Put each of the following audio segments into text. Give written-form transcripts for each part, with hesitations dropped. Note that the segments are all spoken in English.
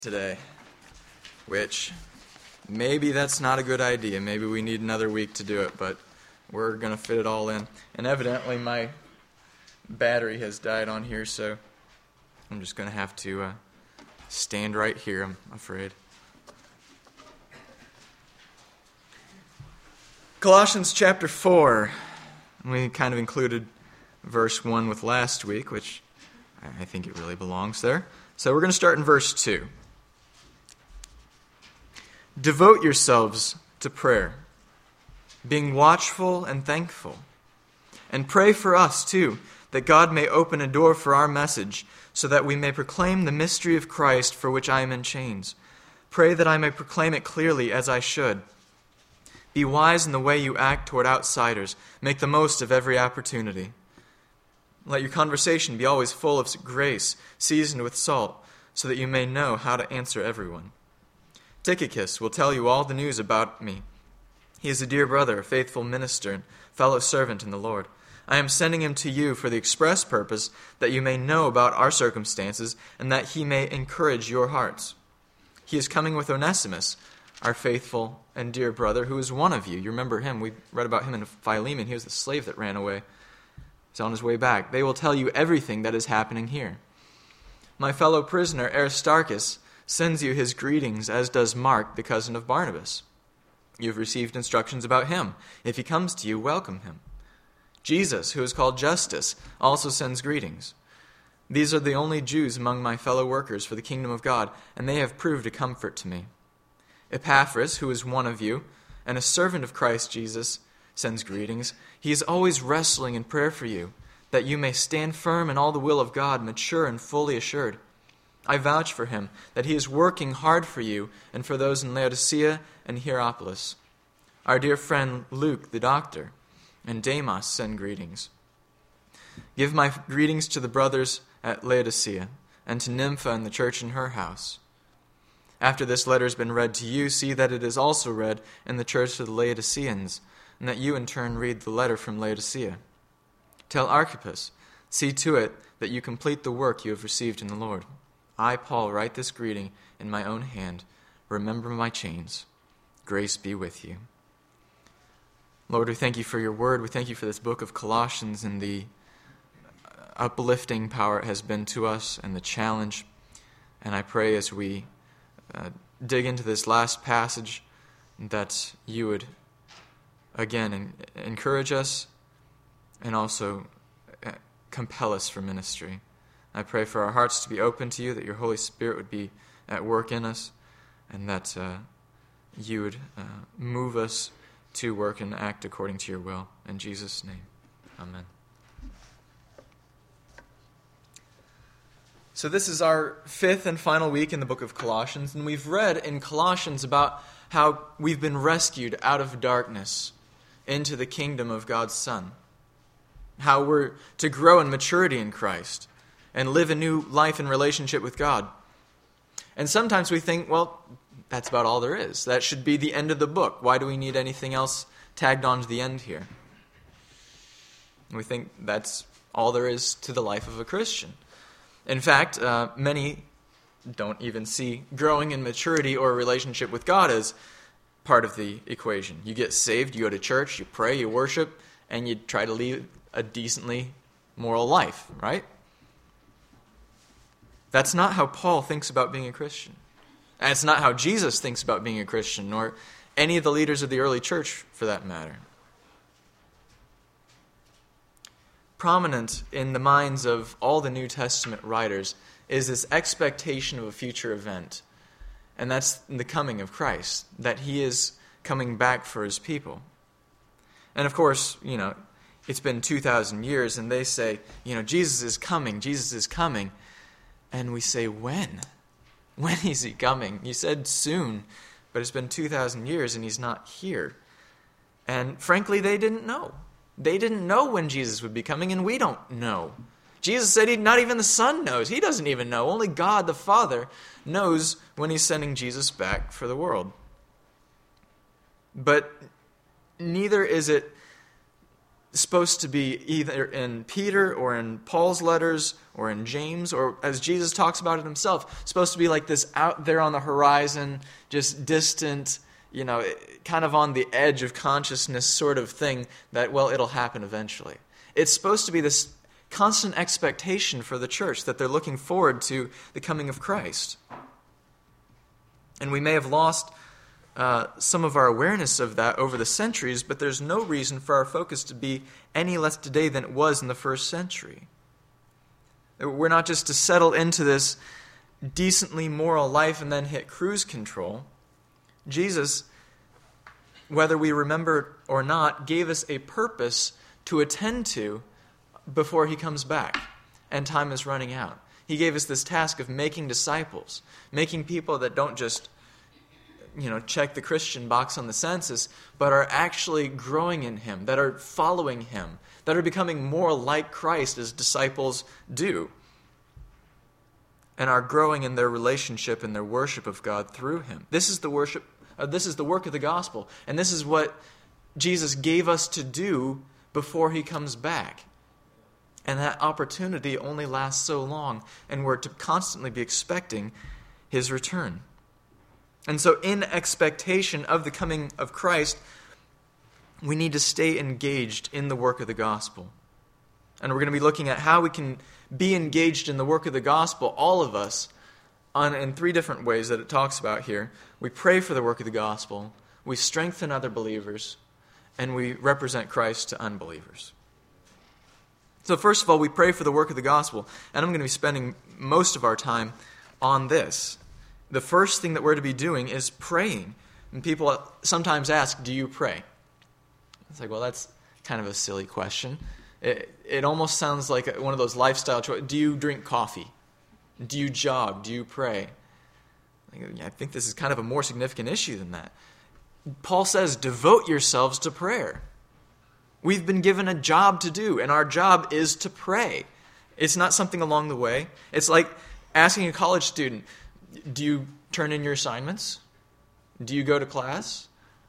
Today, which maybe that's not a good idea. Maybe we need another week to do it, but we're going to fit it all in. And evidently my battery has died on here, so I'm just going to have to stand right here, I'm afraid. Colossians chapter 4. We kind of included verse 1 with last week, which I think it really belongs there. So we're going to start in verse 2. Devote yourselves to prayer, being watchful and thankful. And pray for us, too, that God may open a door for our message, so that we may proclaim the mystery of Christ for which I am in chains. Pray that I may proclaim it clearly as I should. Be wise in the way you act toward outsiders. Make the most of every opportunity. Let your conversation be always full of grace, seasoned with salt, so that you may know how to answer everyone. Tychicus will tell you all the news about me. He is a dear brother, a faithful minister, and fellow servant in the Lord. I am sending him to you for the express purpose that you may know about our circumstances and that he may encourage your hearts. He is coming with Onesimus, our faithful and dear brother, who is one of you. You remember him. We read about him in Philemon. He was the slave that ran away. He's on his way back. They will tell you everything that is happening here. My fellow prisoner, Aristarchus, sends you his greetings, as does Mark, the cousin of Barnabas. You have received instructions about him. If he comes to you, welcome him. Jesus, who is called Justus, also sends greetings. These are the only Jews among my fellow workers for the kingdom of God, and they have proved a comfort to me. Epaphras, who is one of you, and a servant of Christ Jesus, sends greetings. He is always wrestling in prayer for you, that you may stand firm in all the will of God, mature and fully assured. I vouch for him that he is working hard for you and for those in Laodicea and Hierapolis. Our dear friend Luke, the doctor, and Demas send greetings. Give my greetings to the brothers at Laodicea and to Nympha and the church in her house. After this letter has been read to you, see that it is also read in the church of the Laodiceans, and that you in turn read the letter from Laodicea. Tell Archippus, see to it that you complete the work you have received in the Lord. I, Paul, write this greeting in my own hand. Remember my chains. Grace be with you. Lord, we thank you for your word. We thank you for this book of Colossians and the uplifting power it has been to us and the challenge. And I pray as we dig into this last passage that you would, again, encourage us and also compel us for ministry. I pray for our hearts to be open to you, that your Holy Spirit would be at work in us, and that you would move us to work and act according to your will. In Jesus' name, amen. So this is our fifth and final week in the book of Colossians, and we've read in Colossians about how we've been rescued out of darkness into the kingdom of God's Son, how we're to grow in maturity in Christ, and live a new life in relationship with God. And sometimes we think, well, that's about all there is. That should be the end of the book. Why do we need anything else tagged on to the end here? And we think that's all there is to the life of a Christian. In fact, many don't even see growing in maturity or a relationship with God as part of the equation. You get saved, you go to church, you pray, you worship, and you try to lead a decently moral life, right? That's not how Paul thinks about being a Christian. And it's not how Jesus thinks about being a Christian, nor any of the leaders of the early church, for that matter. Prominent in the minds of all the New Testament writers is this expectation of a future event. And that's the coming of Christ, that he is coming back for his people. And of course, it's been 2,000 years, and they say, Jesus is coming, Jesus is coming. And we say, when? When is he coming? You said soon, but it's been 2,000 years and he's not here. And frankly, they didn't know. They didn't know when Jesus would be coming, and we don't know. Jesus said not even the Son knows. He doesn't even know. Only God the Father knows when he's sending Jesus back for the world. But neither is it supposed to be either in Peter or in Paul's letters or in James, or as Jesus talks about it himself, supposed to be like this out there on the horizon, just distant, kind of on the edge of consciousness sort of thing that, well, it'll happen eventually. It's supposed to be this constant expectation for the church that they're looking forward to the coming of Christ. And we may have lost some of our awareness of that over the centuries, but there's no reason for our focus to be any less today than it was in the first century. We're not just to settle into this decently moral life and then hit cruise control. Jesus, whether we remember it or not, gave us a purpose to attend to before he comes back and time is running out. He gave us this task of making disciples, making people that don't just check the Christian box on the census, but are actually growing in him, that are following him, that are becoming more like Christ as disciples do, and are growing in their relationship and their worship of God through him. This is the work of the gospel, and this is what Jesus gave us to do before he comes back. And that opportunity only lasts so long, and we're to constantly be expecting his return. And so in expectation of the coming of Christ, we need to stay engaged in the work of the gospel. And we're going to be looking at how we can be engaged in the work of the gospel, all of us, in three different ways that it talks about here. We pray for the work of the gospel, we strengthen other believers, and we represent Christ to unbelievers. So first of all, we pray for the work of the gospel, and I'm going to be spending most of our time on this. The first thing that we're to be doing is praying. And people sometimes ask, do you pray? It's like, well, that's kind of a silly question. It almost sounds like one of those lifestyle choices. Do you drink coffee? Do you jog? Do you pray? I think this is kind of a more significant issue than that. Paul says, devote yourselves to prayer. We've been given a job to do, and our job is to pray. It's not something along the way. It's like asking a college student, do you turn in your assignments? Do you go to class?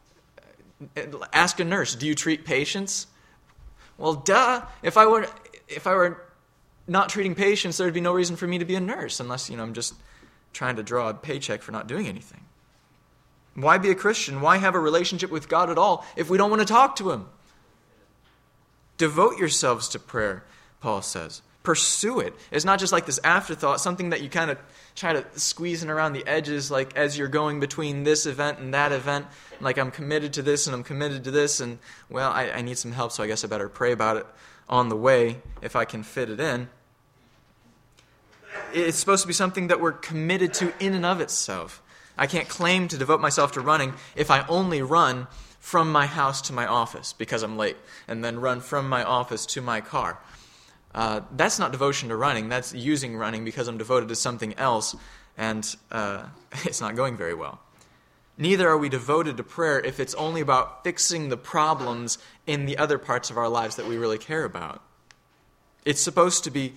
Ask a nurse, do you treat patients? Well, duh. If I were not treating patients, there would be no reason for me to be a nurse, unless, I'm just trying to draw a paycheck for not doing anything. Why be a Christian? Why have a relationship with God at all if we don't want to talk to him? Devote yourselves to prayer, Paul says. Pursue it. It's not just like this afterthought, something that you kind of try to squeeze in around the edges, like as you're going between this event and that event, like I'm committed to this and I'm committed to this, and well, I need some help, so I guess I better pray about it on the way if I can fit it in. It's supposed to be something that we're committed to in and of itself. I can't claim to devote myself to running if I only run from my house to my office because I'm late, and then run from my office to my car. That's not devotion to running. That's using running because I'm devoted to something else, and it's not going very well. Neither are we devoted to prayer if it's only about fixing the problems in the other parts of our lives that we really care about. It's supposed to be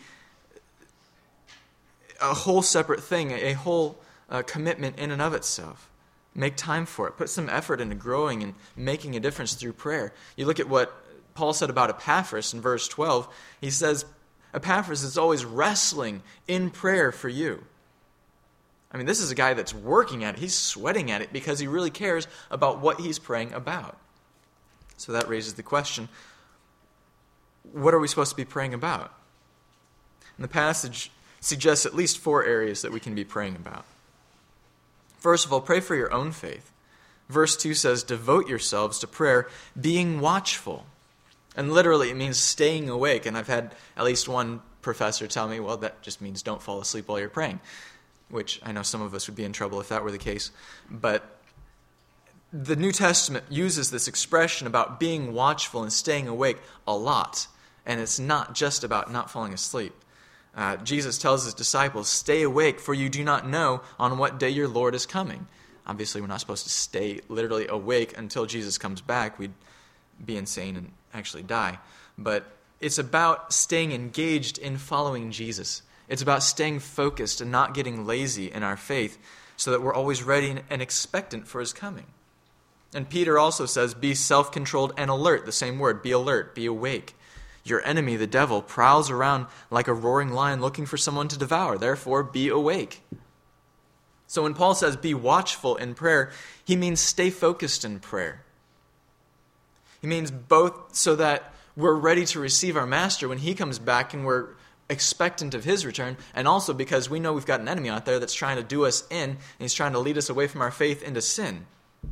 a whole separate thing, a whole commitment in and of itself. Make time for it. Put some effort into growing and making a difference through prayer. You look at what Paul said about Epaphras in verse 12. He says, Epaphras is always wrestling in prayer for you. I mean, this is a guy that's working at it. He's sweating at it because he really cares about what he's praying about. So that raises the question, what are we supposed to be praying about? And the passage suggests at least 4 areas that we can be praying about. First of all, pray for your own faith. Verse 2 says, devote yourselves to prayer, being watchful. And literally it means staying awake. And I've had at least one professor tell me, well, that just means don't fall asleep while you're praying, which I know some of us would be in trouble if that were the case. But the New Testament uses this expression about being watchful and staying awake a lot. And it's not just about not falling asleep. Jesus tells his disciples, stay awake, for you do not know on what day your Lord is coming. Obviously, we're not supposed to stay literally awake until Jesus comes back. We'd be insane and actually die. But it's about staying engaged in following Jesus. It's about staying focused and not getting lazy in our faith so that we're always ready and expectant for his coming. And Peter also says, be self-controlled and alert. The same word, be alert, be awake. Your enemy, the devil, prowls around like a roaring lion looking for someone to devour. Therefore, be awake. So when Paul says be watchful in prayer, he means stay focused in prayer. He means both so that we're ready to receive our master when he comes back and we're expectant of his return, and also because we know we've got an enemy out there that's trying to do us in, and he's trying to lead us away from our faith into sin.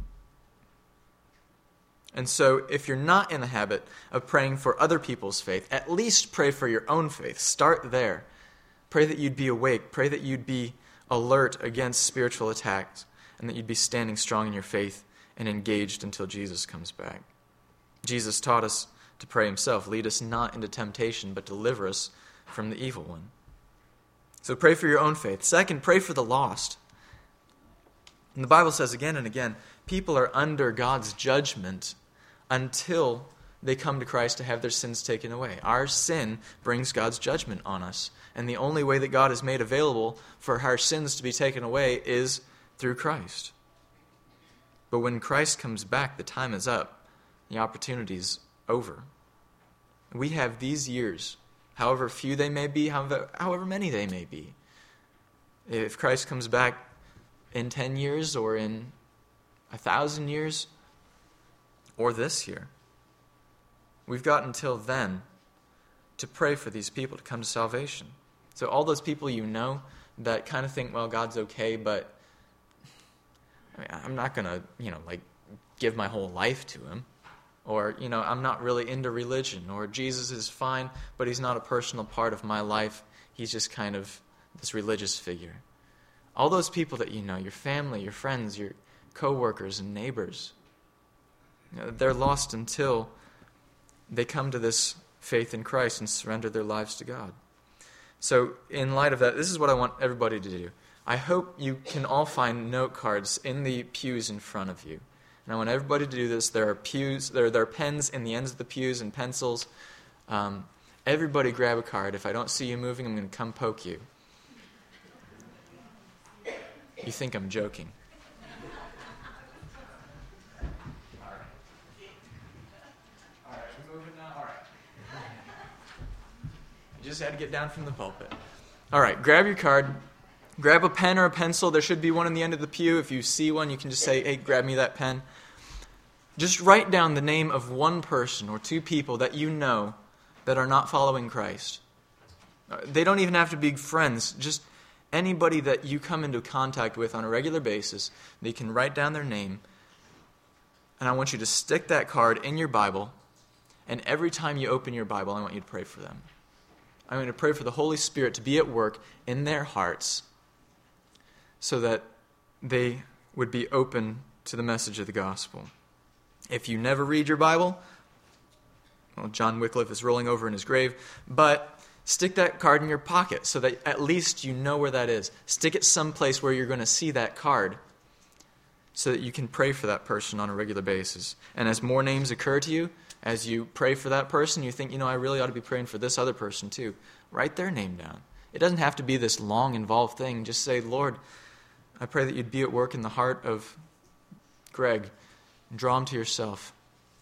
And so if you're not in the habit of praying for other people's faith, at least pray for your own faith. Start there. Pray that you'd be awake. Pray that you'd be alert against spiritual attacks, and that you'd be standing strong in your faith and engaged until Jesus comes back. Jesus taught us to pray himself, lead us not into temptation, but deliver us from the evil one. So pray for your own faith. Second, pray for the lost. And the Bible says again and again, people are under God's judgment until they come to Christ to have their sins taken away. Our sin brings God's judgment on us. And the only way that God has made available for our sins to be taken away is through Christ. But when Christ comes back, the time is up. The opportunity's over. We have these years, however few they may be, however many they may be. If Christ comes back in 10 years or in 1,000 years or this year, we've got until then to pray for these people to come to salvation. So all those people you know that kind of think, well, God's okay, but I'm not going to, give my whole life to him. Or, I'm not really into religion. Or Jesus is fine, but he's not a personal part of my life. He's just kind of this religious figure. All those people that you know, your family, your friends, your co-workers and neighbors, they're lost until they come to this faith in Christ and surrender their lives to God. So in light of that, this is what I want everybody to do. I hope you can all find note cards in the pews in front of you. And I want everybody to do this. There are pens in the ends of the pews and pencils. Everybody grab a card. If I don't see you moving, I'm going to come poke you. You think I'm joking. All right, we're moving now? All right. You just had to get down from the pulpit. All right, grab your card. Grab a pen or a pencil. There should be one in the end of the pew. If you see one, you can just say, hey, grab me that pen. Just write down the name of one person or two people that you know that are not following Christ. They don't even have to be friends. Just anybody that you come into contact with on a regular basis, they can write down their name. And I want you to stick that card in your Bible. And every time you open your Bible, I want you to pray for them. I'm going to pray for the Holy Spirit to be at work in their hearts, so that they would be open to the message of the gospel. If you never read your Bible, well, John Wycliffe is rolling over in his grave, but stick that card in your pocket so that at least you know where that is. Stick it someplace where you're going to see that card so that you can pray for that person on a regular basis. And as more names occur to you, as you pray for that person, you think, I really ought to be praying for this other person too. Write their name down. It doesn't have to be this long, involved thing. Just say, Lord, I pray that you'd be at work in the heart of Greg and draw him to yourself.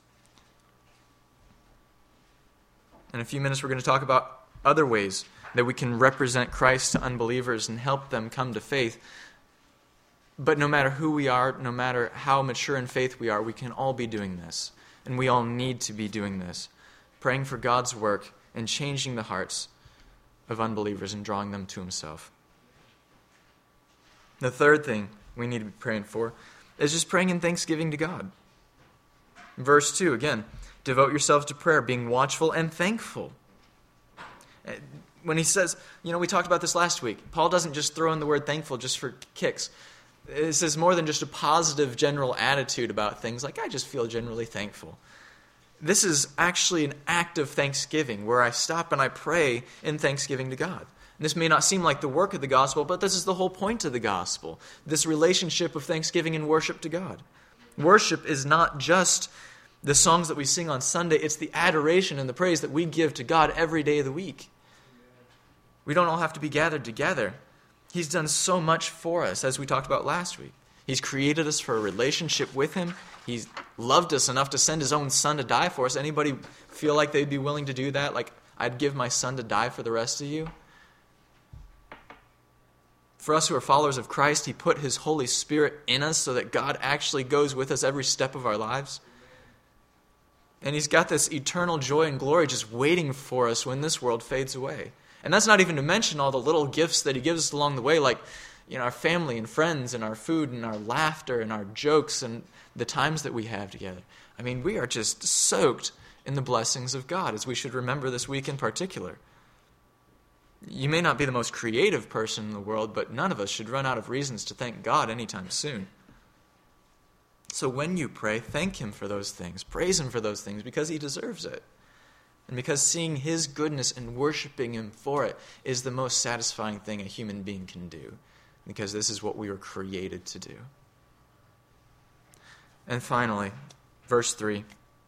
In a few minutes, we're going to talk about other ways that we can represent Christ to unbelievers and help them come to faith. But no matter who we are, no matter how mature in faith we are, we can all be doing this. And we all need to be doing this. Praying for God's work and changing the hearts of unbelievers and drawing them to himself. The third thing we need to be praying for is just praying in thanksgiving to God. Verse 2, again, devote yourselves to prayer, being watchful and thankful. When he says, we talked about this last week, Paul doesn't just throw in the word thankful just for kicks. This is more than just a positive general attitude about things, like I just feel generally thankful. This is actually an act of thanksgiving where I stop and I pray in thanksgiving to God. And this may not seem like the work of the gospel, but this is the whole point of the gospel, this relationship of thanksgiving and worship to God. Worship is not just the songs that we sing on Sunday, it's the adoration and the praise that we give to God every day of the week. We don't all have to be gathered together. He's done so much for us, as we talked about last week. He's created us for a relationship with him. He's loved us enough to send his own son to die for us. Anybody feel like they'd be willing to do that? Like, I'd give my son to die for the rest of you? For us who are followers of Christ, he put his Holy Spirit in us so that God actually goes with us every step of our lives. And he's got this eternal joy and glory just waiting for us when this world fades away. And that's not even to mention all the little gifts that he gives us along the way, like our family and friends and our food and our laughter and our jokes and the times that we have together. I mean, we are just soaked in the blessings of God, as we should remember this week in particular. You may not be the most creative person in the world, but none of us should run out of reasons to thank God anytime soon. So when you pray, thank him for those things. Praise him for those things because he deserves it. And because seeing his goodness and worshiping him for it is the most satisfying thing a human being can do. Because this is what we were created to do. And finally, verse 3.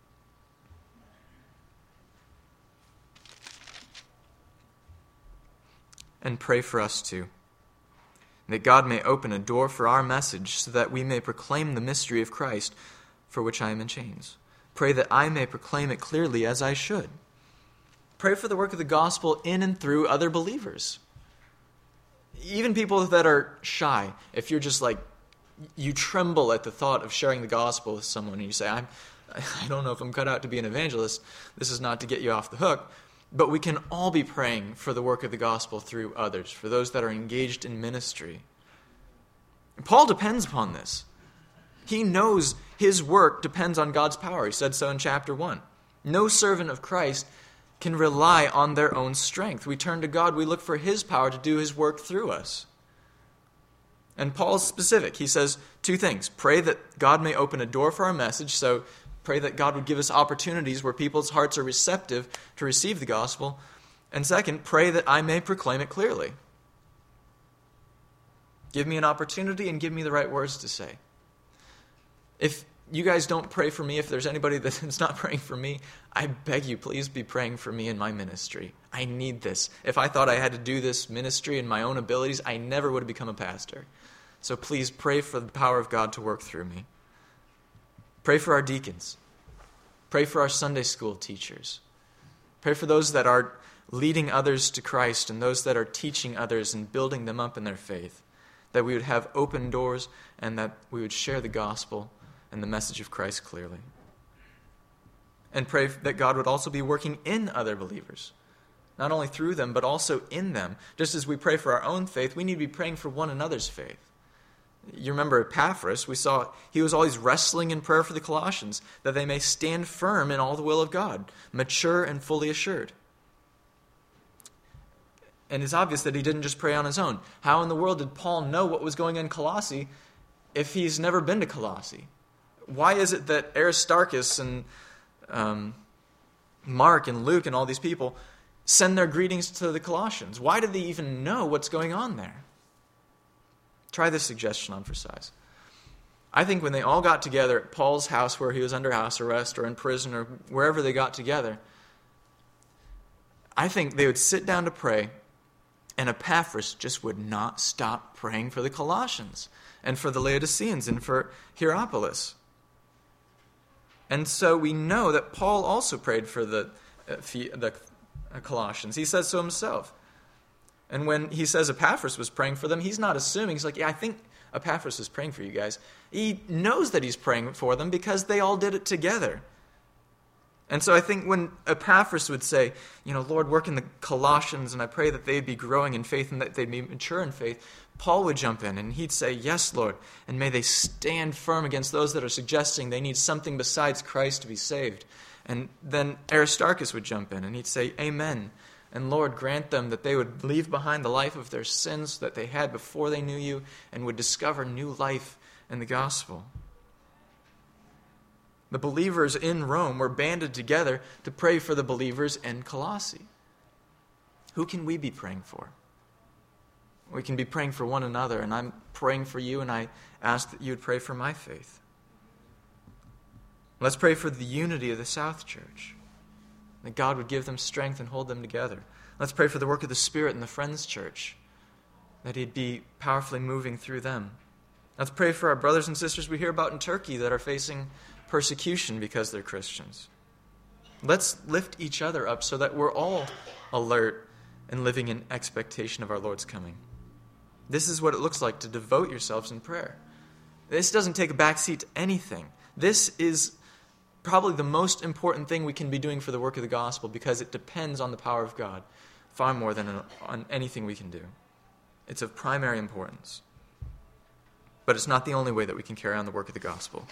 And pray for us too, that God may open a door for our message so that we may proclaim the mystery of Christ, for which I am in chains. Pray that I may proclaim it clearly as I should. Pray for the work of the gospel in and through other believers. Even people that are shy, if you're just like, you tremble at the thought of sharing the gospel with someone, and you say, I don't know if I'm cut out to be an evangelist, this is not to get you off the hook. But we can all be praying for the work of the gospel through others, for those that are engaged in ministry. Paul depends upon this. He knows his work depends on God's power. He said so in chapter 1. No servant of Christ can rely on their own strength. We turn to God. We look for his power to do his work through us. And Paul's specific. He says two things. Pray that God may open a door for our message, so pray that God would give us opportunities where people's hearts are receptive to receive the gospel. And second, pray that I may proclaim it clearly. Give me an opportunity and give me the right words to say. If you guys don't pray for me, if there's anybody that's not praying for me, I beg you, please be praying for me in my ministry. I need this. If I thought I had to do this ministry in my own abilities, I never would have become a pastor. So please pray for the power of God to work through me. Pray for our deacons. Pray for our Sunday school teachers. Pray for those that are leading others to Christ and those that are teaching others and building them up in their faith. That we would have open doors and that we would share the gospel and the message of Christ clearly. And pray that God would also be working in other believers. Not only through them, but also in them. Just as we pray for our own faith, we need to be praying for one another's faith. You remember Epaphras, we saw he was always wrestling in prayer for the Colossians, that they may stand firm in all the will of God, mature and fully assured. And it's obvious that he didn't just pray on his own. How in the world did Paul know what was going on in Colossae if he's never been to Colossae? Why is it that Aristarchus and Mark and Luke and all these people send their greetings to the Colossians? Why do they even know what's going on there? Try this suggestion on for size. I think when they all got together at Paul's house where he was under house arrest or in prison or wherever they got together, I think they would sit down to pray, and Epaphras just would not stop praying for the Colossians and for the Laodiceans and for Hierapolis. And so we know that Paul also prayed for the Colossians. He says so himself. And when he says Epaphras was praying for them, he's not assuming. He's like, yeah, I think Epaphras is praying for you guys. He knows that he's praying for them because they all did it together. And so I think when Epaphras would say, Lord, work in the Colossians, and I pray that they'd be growing in faith and that they'd be mature in faith, Paul would jump in and he'd say, yes, Lord, and may they stand firm against those that are suggesting they need something besides Christ to be saved. And then Aristarchus would jump in and he'd say, amen. And Lord, grant them that they would leave behind the life of their sins that they had before they knew you and would discover new life in the gospel. The believers in Rome were banded together to pray for the believers in Colossae. Who can we be praying for? We can be praying for one another, and I'm praying for you, and I ask that you would pray for my faith. Let's pray for the unity of the South Church, that God would give them strength and hold them together. Let's pray for the work of the Spirit in the Friends Church, that he'd be powerfully moving through them. Let's pray for our brothers and sisters we hear about in Turkey that are facing persecution because they're Christians. Let's lift each other up so that we're all alert and living in expectation of our Lord's coming. This is what it looks like to devote yourselves in prayer. This doesn't take a backseat to anything. This is probably the most important thing we can be doing for the work of the gospel because it depends on the power of God far more than on anything we can do. It's of primary importance. But it's not the only way that we can carry on the work of the gospel.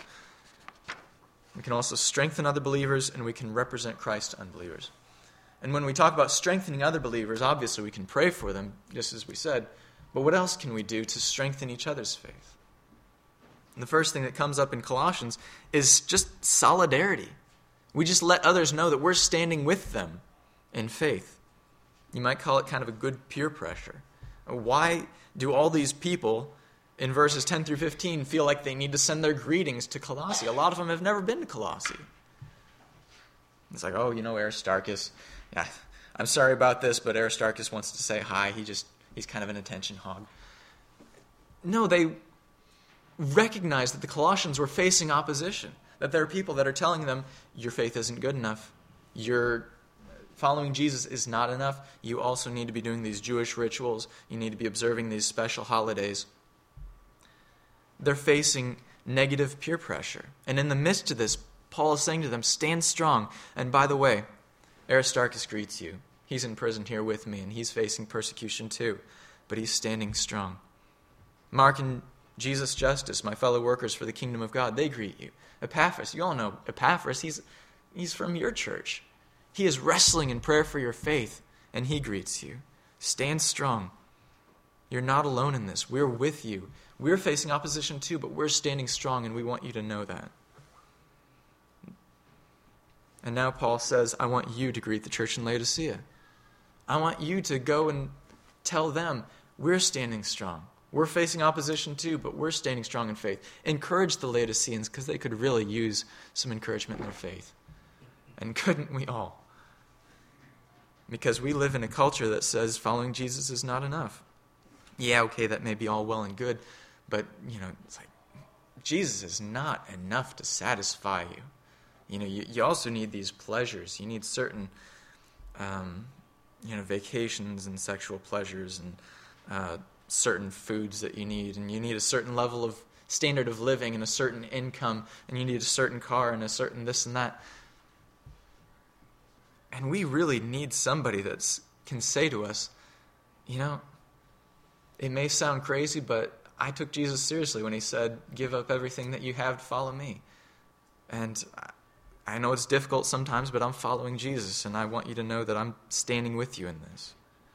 We can also strengthen other believers, and we can represent Christ to unbelievers. And when we talk about strengthening other believers, obviously we can pray for them, just as we said. But what else can we do to strengthen each other's faith? And the first thing that comes up in Colossians is just solidarity. We just let others know that we're standing with them in faith. You might call it kind of a good peer pressure. Why do all these people in verses 10 through 15 feel like they need to send their greetings to Colossae? A lot of them have never been to Colossae. It's like, Aristarchus. Yeah, I'm sorry about this, but Aristarchus wants to say hi. He's kind of an attention hog. No, they recognize that the Colossians were facing opposition, that there are people that are telling them, your faith isn't good enough. Your following Jesus is not enough. You also need to be doing these Jewish rituals. You need to be observing these special holidays. They're facing negative peer pressure. And in the midst of this, Paul is saying to them, stand strong. And by the way, Aristarchus greets you. He's in prison here with me, and he's facing persecution too. But he's standing strong. Mark and Jesus Justus, my fellow workers for the kingdom of God, they greet you. Epaphras, you all know Epaphras, he's from your church. He is wrestling in prayer for your faith, and he greets you. Stand strong. You're not alone in this. We're with you. We're facing opposition too, but we're standing strong, and we want you to know that. And now Paul says, I want you to greet the church in Laodicea. I want you to go and tell them, we're standing strong. We're facing opposition too, but we're standing strong in faith. Encourage the Laodiceans because they could really use some encouragement in their faith. And couldn't we all? Because we live in a culture that says following Jesus is not enough. Yeah, okay, that may be all well and good, but, it's like Jesus is not enough to satisfy you. You also need these pleasures. You need certain, vacations and sexual pleasures and certain foods that you need. And you need a certain level of standard of living and a certain income. And you need a certain car and a certain this and that. And we really need somebody that can say to us, it may sound crazy, but I took Jesus seriously when he said, give up everything that you have to follow me. And I know it's difficult sometimes, but I'm following Jesus, and I want you to know that I'm standing with you in this.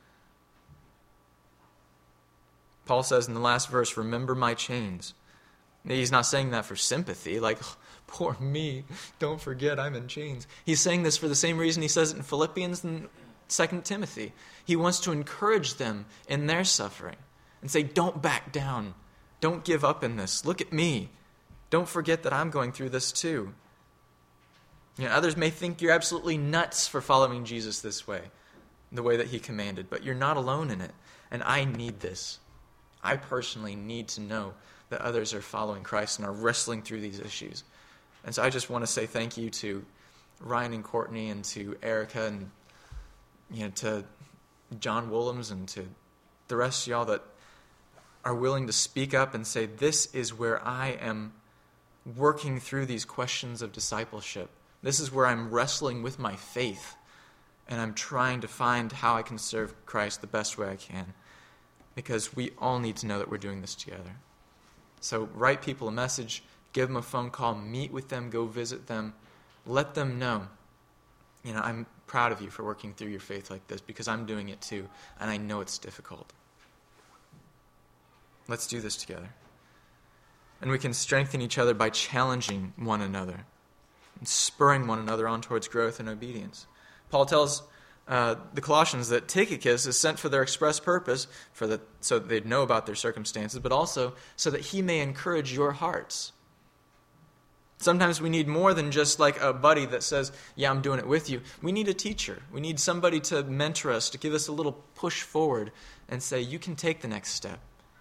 Paul says in the last verse, remember my chains. He's not saying that for sympathy, like, poor me, don't forget I'm in chains. He's saying this for the same reason he says it in Philippians and 2 Timothy. He wants to encourage them in their suffering and say, don't back down. Don't give up in this. Look at me. Don't forget that I'm going through this too. Others may think you're absolutely nuts for following Jesus this way, the way that he commanded, but you're not alone in it. And I need this. I personally need to know that others are following Christ and are wrestling through these issues. And so I just want to say thank you to Ryan and Courtney and to Erica and to John Willems and to the rest of y'all that are willing to speak up and say, this is where I am working through these questions of discipleship. This is where I'm wrestling with my faith, and I'm trying to find how I can serve Christ the best way I can, because we all need to know that we're doing this together. So write people a message, give them a phone call, meet with them, go visit them, let them know, I'm proud of you for working through your faith like this, because I'm doing it too, and I know it's difficult. Let's do this together. And we can strengthen each other by challenging one another and spurring one another on towards growth and obedience. Paul tells the Colossians that Tychicus is sent for their express purpose, so that they'd know about their circumstances, but also so that he may encourage your hearts. Sometimes we need more than just like a buddy that says, yeah, I'm doing it with you. We need a teacher. We need somebody to mentor us, to give us a little push forward and say, you can take the next step.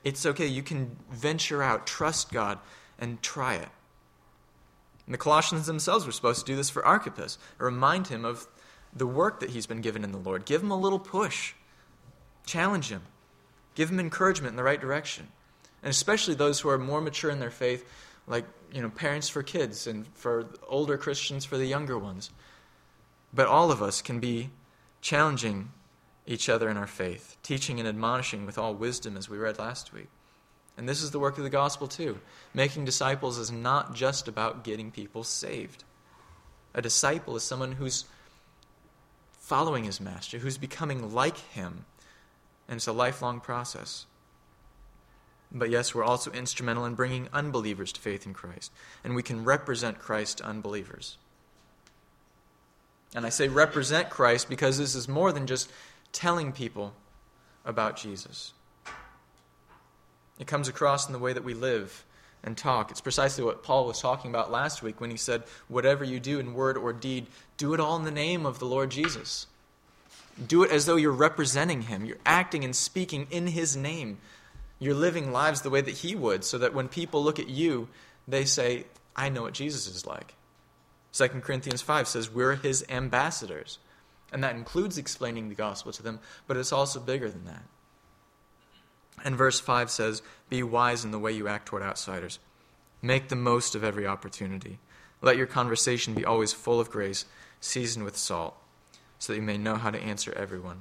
It's okay. You can venture out, trust God, and try it. And the Colossians themselves were supposed to do this for Archippus, remind him of the work that he's been given in the Lord. Give him a little push. Challenge him. Give him encouragement in the right direction. And especially those who are more mature in their faith, like parents for kids and for older Christians for the younger ones. But all of us can be challenging each other in our faith, teaching and admonishing with all wisdom, as we read last week. And this is the work of the gospel too. Making disciples is not just about getting people saved. A disciple is someone who's following his master, who's becoming like him. And it's a lifelong process. But yes, we're also instrumental in bringing unbelievers to faith in Christ. And we can represent Christ to unbelievers. And I say represent Christ because this is more than just telling people about Jesus. It comes across in the way that we live and talk. It's precisely what Paul was talking about last week when he said, whatever you do in word or deed, do it all in the name of the Lord Jesus. Do it as though you're representing him. You're acting and speaking in his name. You're living lives the way that he would, so that when people look at you, they say, I know what Jesus is like. 2 Corinthians 5 says we're his ambassadors. And that includes explaining the gospel to them, but it's also bigger than that. And verse 5 says, be wise in the way you act toward outsiders. Make the most of every opportunity. Let your conversation be always full of grace, seasoned with salt, so that you may know how to answer everyone.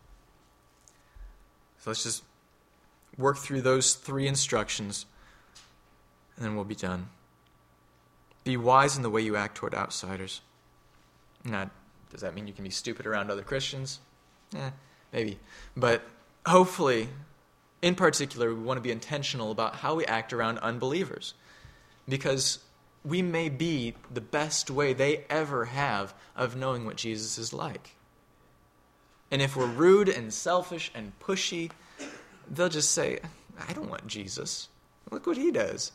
So let's just work through those 3 instructions, and then we'll be done. Be wise in the way you act toward outsiders. Now, does that mean you can be stupid around other Christians? Maybe. But hopefully, in particular, we want to be intentional about how we act around unbelievers. Because we may be the best way they ever have of knowing what Jesus is like. And if we're rude and selfish and pushy, they'll just say, I don't want Jesus. Look what he does.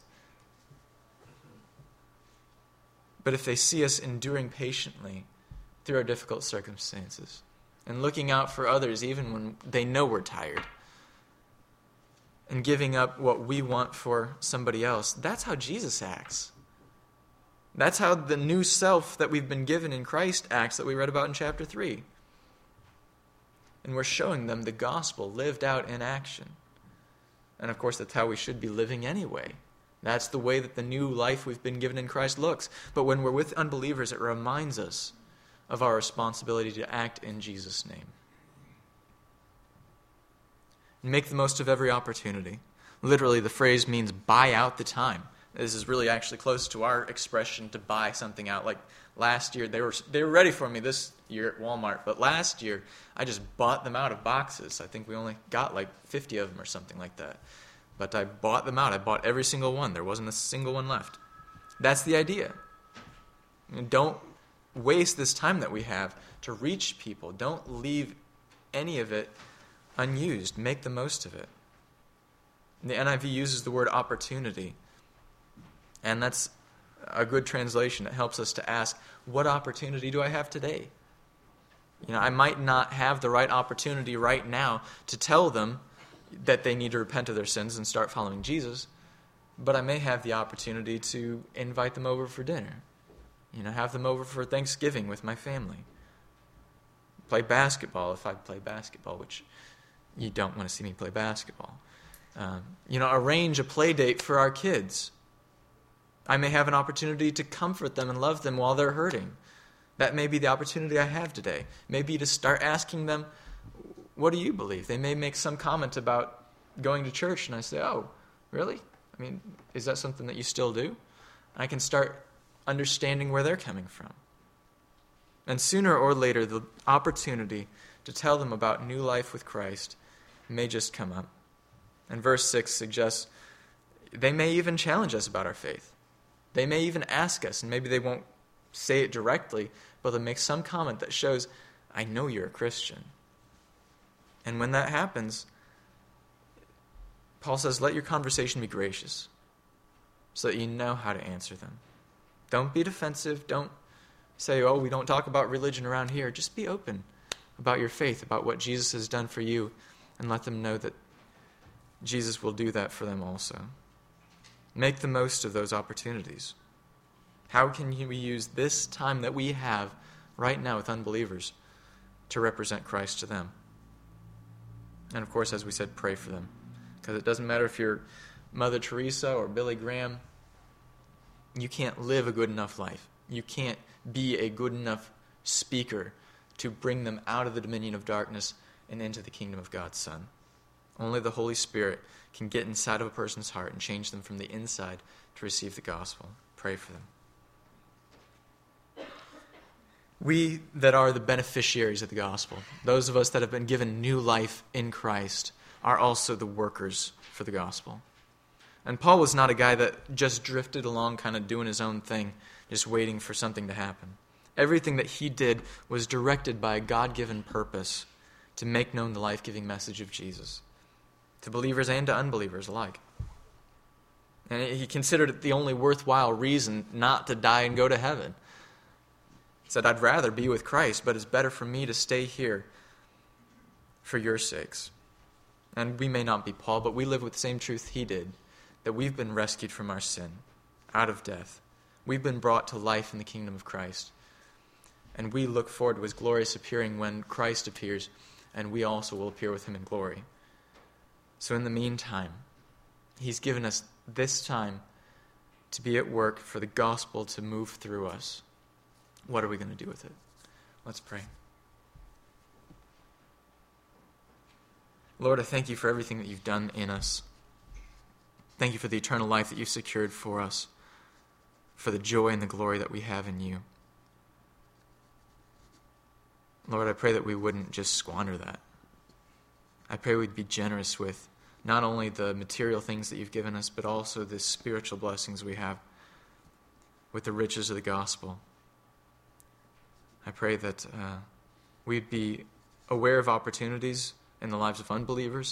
But if they see us enduring patiently through our difficult circumstances and looking out for others even when they know we're tired and giving up what we want for somebody else, that's how Jesus acts. That's how the new self that we've been given in Christ acts that we read about in chapter 3. And we're showing them the gospel lived out in action. And of course, that's how we should be living anyway. That's the way that the new life we've been given in Christ looks. But when we're with unbelievers, it reminds us of our responsibility to act in Jesus' name. And make the most of every opportunity. Literally, the phrase means buy out the time. This is really actually close to our expression to buy something out. Like last year, they were ready for me this year at Walmart, but last year I just bought them out of boxes. I think we only got like 50 of them or something like that. But I bought them out. I bought every single one. There wasn't a single one left. That's the idea. And don't waste this time that we have to reach people. Don't leave any of it unused. Make the most of it. The NIV uses the word opportunity. And that's a good translation. It helps us to ask, what opportunity do I have today? I might not have the right opportunity right now to tell them that they need to repent of their sins and start following Jesus, but I may have the opportunity to invite them over for dinner. Have them over for Thanksgiving with my family. Play basketball if I play basketball, which you don't want to see me play basketball. Arrange a play date for our kids. I may have an opportunity to comfort them and love them while they're hurting. That may be the opportunity I have today. Maybe to start asking them, what do you believe? They may make some comment about going to church, and I say, oh, really? Is that something that you still do? I can start understanding where they're coming from. And sooner or later, the opportunity to tell them about new life with Christ may just come up. And verse 6 suggests they may even challenge us about our faith. They may even ask us, and maybe they won't say it directly, but they'll make some comment that shows, I know you're a Christian. And when that happens, Paul says, let your conversation be gracious so that you know how to answer them. Don't be defensive. Don't say, oh, we don't talk about religion around here. Just be open about your faith, about what Jesus has done for you, and let them know that Jesus will do that for them also. Make the most of those opportunities. How can we use this time that we have right now with unbelievers to represent Christ to them? And of course, as we said, pray for them. Because it doesn't matter if you're Mother Teresa or Billy Graham, you can't live a good enough life. You can't be a good enough speaker to bring them out of the dominion of darkness and into the kingdom of God's Son. Only the Holy Spirit can get inside of a person's heart and change them from the inside to receive the gospel. Pray for them. We that are the beneficiaries of the gospel, those of us that have been given new life in Christ, are also the workers for the gospel. And Paul was not a guy that just drifted along kind of doing his own thing, just waiting for something to happen. Everything that he did was directed by a God-given purpose to make known the life-giving message of Jesus, to believers and to unbelievers alike. And he considered it the only worthwhile reason not to die and go to heaven. He said, I'd rather be with Christ, but it's better for me to stay here for your sakes. And we may not be Paul, but we live with the same truth he did, that we've been rescued from our sin, out of death. We've been brought to life in the kingdom of Christ. And we look forward to his glorious appearing when Christ appears, and we also will appear with him in glory. So in the meantime, he's given us this time to be at work for the gospel to move through us. What are we going to do with it? Let's pray. Lord, I thank you for everything that you've done in us. Thank you for the eternal life that you've secured for us, for the joy and the glory that we have in you. Lord, I pray that we wouldn't just squander that. I pray we'd be generous with not only the material things that you've given us, but also the spiritual blessings we have with the riches of the gospel. I pray that we'd be aware of opportunities in the lives of unbelievers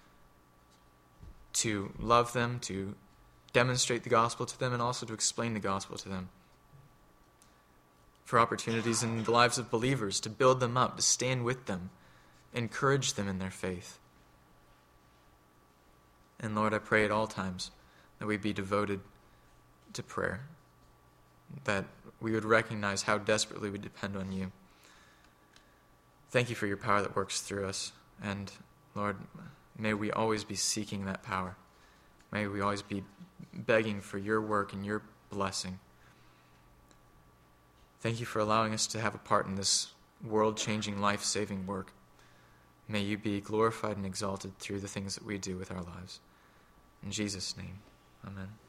to love them, to demonstrate the gospel to them, and also to explain the gospel to them. For opportunities in the lives of believers to build them up, to stand with them, encourage them in their faith. And Lord, I pray at all times that we be devoted to prayer, that we would recognize how desperately we depend on you. Thank you for your power that works through us. And Lord, may we always be seeking that power. May we always be begging for your work and your blessing. Thank you for allowing us to have a part in this world-changing, life-saving work. May you be glorified and exalted through the things that we do with our lives. In Jesus' name, amen.